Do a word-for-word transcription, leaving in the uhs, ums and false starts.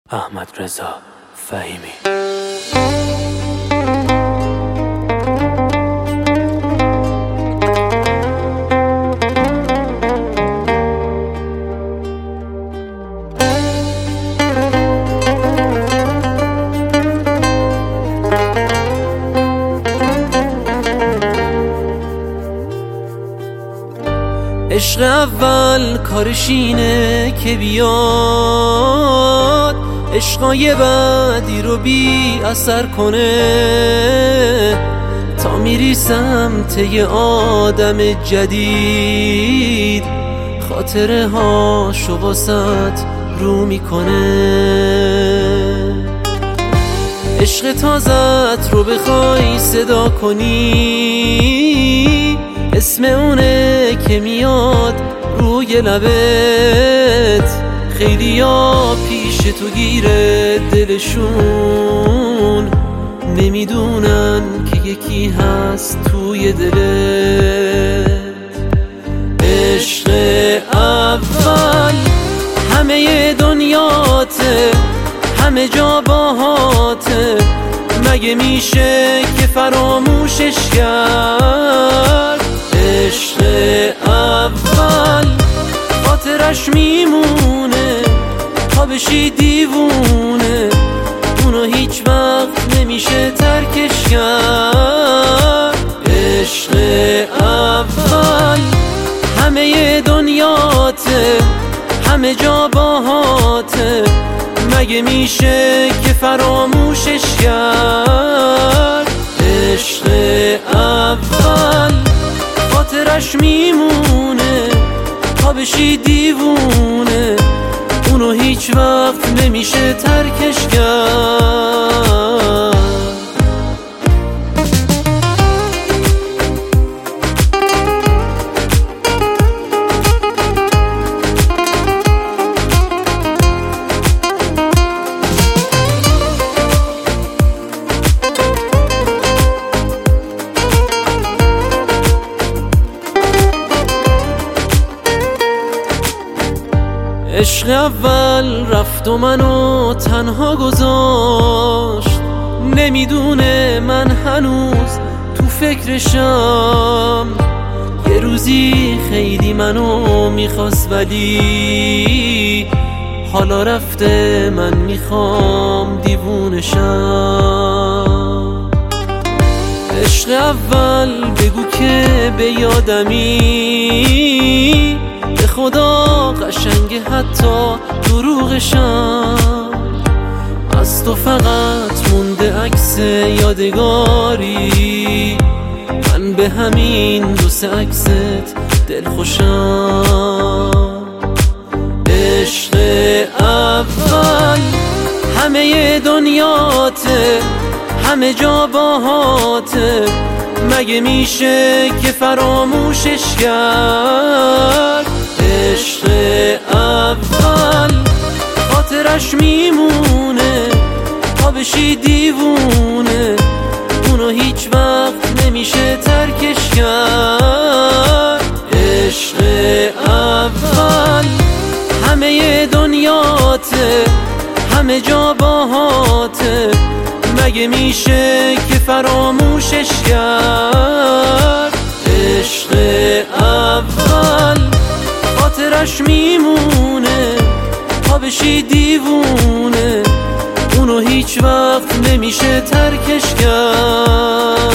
احمد رضا فهیمی. عشق اول کارش اینه که بیاد عشقای بعدی رو بی اثر کنه، تا میری سمت یه آدم جدید خاطره هاشو واسط رو میکنه. عشق تازت رو بخوای صدا کنی، اسم اونه که میاد روی لبت. خیلیا پیش تو گیره دلشون، نمیدونن که یکی هست توی دلت. عشق اول همه دنیاته، همه جا باهاته، مگه میشه که فراموشش کرد؟ عشق اول خاطرش میمونه تا بشی دیوونه، اونو هیچ وقت نمیشه ترکش کرد. عشق اول همه دنیاته، همه جا باهاته، مگه میشه که فراموشش کرد؟ عشق اول خاطرش میمونه تا بشی دیوونه، اونو هیچ وقت نمیشه ترکش کرد. عشق اول رفت و منو تنها گذاشت، نمیدونه من هنوز تو فکرشم. یه روزی خیلی منو میخواست ولی حالا رفته، من میخوام دیوونشم. عشق اول بگو که به یادمی، به خدا قشنگه حتی دروغشم. از تو فقط مونده عکس یادگاری، من به همین دو سه عکست دلخوشم. عشق اول همه دنیاته، همه جا باهاته، مگه میشه که فراموشش کرد؟ عشق اول خاطرش میمونه تا بشی دیوونه، اونو هیچ وقت نمیشه ترکش کرد. عشق اول همه دنیاته، همه جا باهاته، مگه میشه که فراموشش کرد؟ عشق اول خاطرش میمونه تا بشی دیوونه، اونو هیچ وقت نمیشه ترکش کرد.